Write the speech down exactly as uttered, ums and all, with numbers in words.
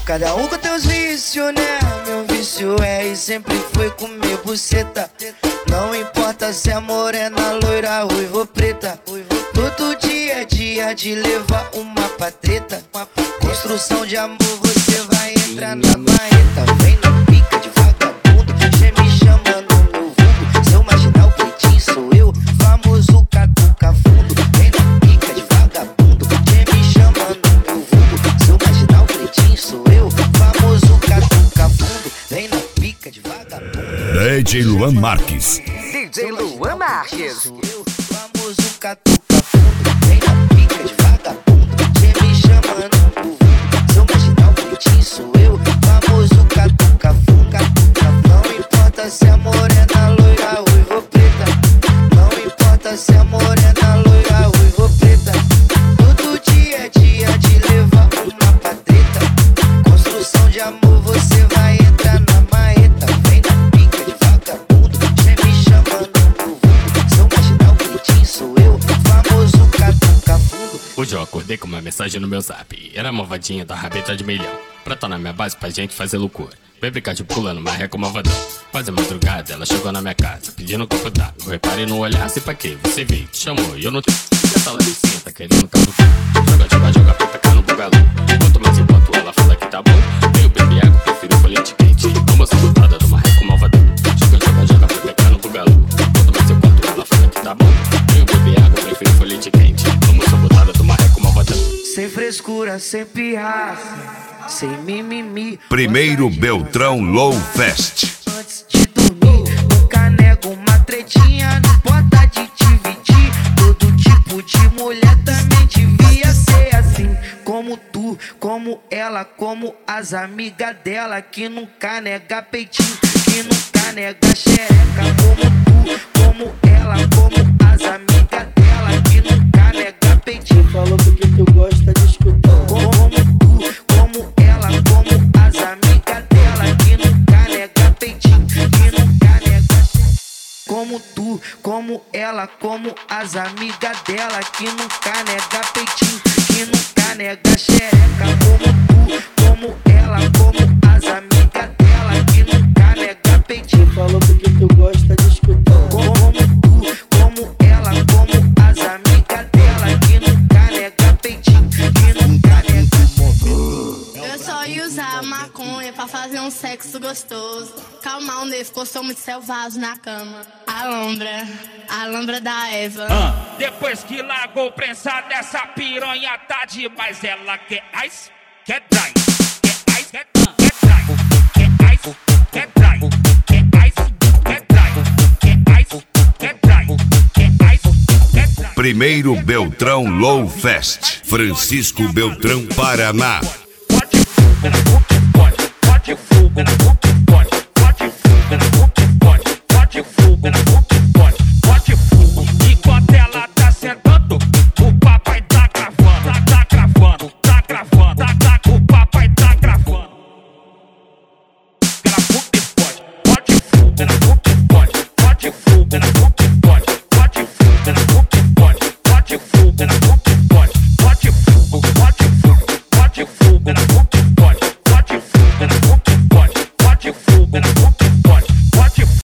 Cada um com teus vícios, né? Meu vício é e sempre foi comer buceta. Não importa se é morena, loira, ruiva ou preta. Todo dia é dia de levar uma patreta. Construção de amor, você vai entrar na marreta. Vem na pica de vagabundo, cê me chama no meu vulgo. Seu marginal pretinho sou eu, famoso catuca fundo. Vem na pica de vagabundo, cê me chama no meu vulgo. Seu marginal pretinho sou eu, famoso catuca fundo. Vem na pica de vagabundo. D J Luan Marques. D J Luan Marques. Famoso catuca fundo. Vem na pica de vagabundo, cê me chama no meu vulgo. Seu marginal pretinho sou eu, famoso catuca fundo. Não importa se é morena, loira, ruiva ou preta. Não importa se é morena, loira, ruiva ou preta. Todo dia é dia de levar uma patreta. Construção de amor, você vai entrar na marreta. Vem na pica de vagabundo, cê me chama no meu vulgo. Seu marginal pretinho sou eu, famoso catuca fundo. Hoje eu acordei com uma mensagem no meu zap. Era a malvadinha da rabeta de milhão. Pra tá na minha base pra gente fazer loucura. Vem brincar de pulando, marreca como malvadão. Quase madrugada, ela chegou na minha casa pedindo um copo d'água. Eu reparei no olhar, se pra quê? Você veio, te chamou e eu não tenho. Essa laricinha tá querendo caducar. Joga, joga, joga pra pecar no bugalô. Quanto mais eu boto, ela fala que tá bom. Veio beber água, prefiro folhete quente. Toma essa botada do marreco malvadão. Joga, joga, joga pra pecar no bugalô. Quanto mais eu boto, ela fala que tá bom. Veio beber água, prefiro folhete quente. Toma essa botada do marreco malvadão. Sem frescura, sem pirraça, sem mimimi. Primeiro Beltrão Low Fest. Antes de dormir, nunca nego uma tretinha. Não importa de dividir. Todo tipo de mulher também devia ser assim. Como tu, como ela, como as amigas dela. Que nunca nega peitinho, que nunca nega xereca. Como tu, como ela, como as amigas dela. Que nunca nega peitinho. Falou porque tu gosta de escutar. Como tu, como ela, como as amigas dela. Que nunca nega peitinho, que nunca nega. Como tu, como ela, como as amigas dela. Que nunca nega peitinho, que nunca nega xereca. Como tu, como ela, como as amigas dela. Que nunca nega peitinho. Falou porque tu gosta de escutar. Como tu, como ela, como as amigas dela. Que nunca nega peitinho, que nunca nega. Eu só ia usar maconha pra fazer um sexo gostoso. Calmar um ficou, sou muito selvagem na cama. Alambra, alambra da Eva. Ah, depois que largou prensa dessa piranha tá demais. Ela quer ice, quer dry, quer ice, quer, quer dry, quer ice, quer dry, quer ice, quer dry, quer ice, quer dry, quer ice, quer dry. Primeiro Beltrão Low Fest. Francisco Beltrão, Paraná. Pode,